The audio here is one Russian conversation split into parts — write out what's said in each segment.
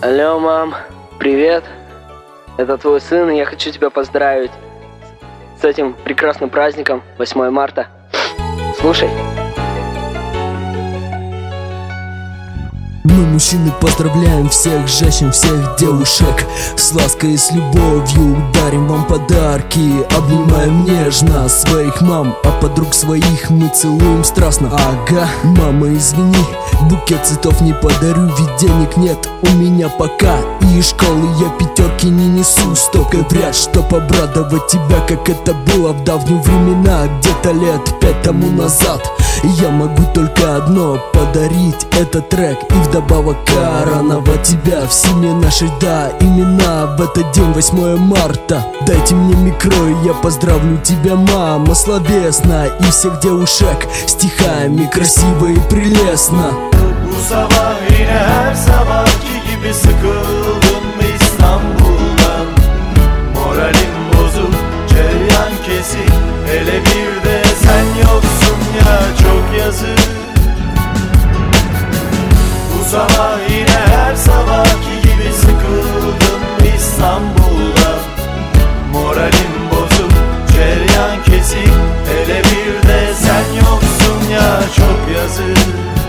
Алло, мам, привет. Это твой сын, и я хочу тебя поздравить с этим прекрасным праздником, 8 марта. Слушай. Мы, мужчины, поздравляем всех женщин, всех девушек. С лаской и с любовью дарим вам подарки. Обнимаем нежно своих мам, а подруг своих мы целуем страстно. Ага, мама, извини, букет цветов не подарю, ведь денег нет у меня пока. И из школы я пятерки не несу, столько вряд, чтоб обрадовать тебя, как это было в давние времена, где-то лет 5 тому назад. Я могу только одно подарить, этот трек, и вдобавок короновать тебя в семье нашей, да, именно в этот день, 8 марта. Дайте мне микро, и я поздравлю тебя, мама, словесно, и всех девушек стихами красиво и прелестно. Bu sabah yine her sabahki gibi sıkıldım İstanbul'dan. Moralim bozuk, cereyan kesik, hele bir de sen yoksun ya, çok yazık. Bu sabah yine her sabahki gibi sıkıldım İstanbul'dan. Moralim bozuk, cereyan kesik, hele bir de sen yoksun ya, çok yazık.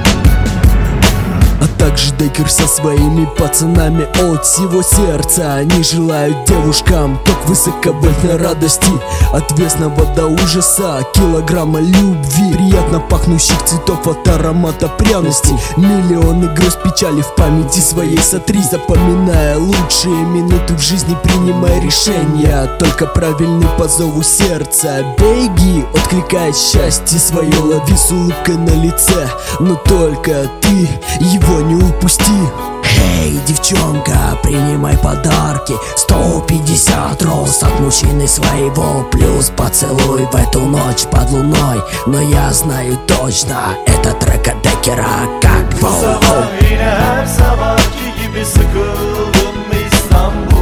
А также Декер со своими пацанами от всего сердца. Они желают девушкам только высоковольтной радости, отвесного до ужаса килограмма любви, приятно пахнущих цветов от аромата пряности. Миллионы гроз печали в памяти своей сотри, запоминая лучшие минуты в жизни, принимай решения только правильный по зову сердца. Беги, откликай счастье свое, лови с улыбкой на лице, но только ты его не упусти. Эй, девчонка, принимай подарки, 150 роз от мужчины своего, плюс поцелуй в эту ночь под луной. Но я знаю точно, это трек от Декера, как Bu sabah yine her sabahki gibi sıkıldım İstanbul.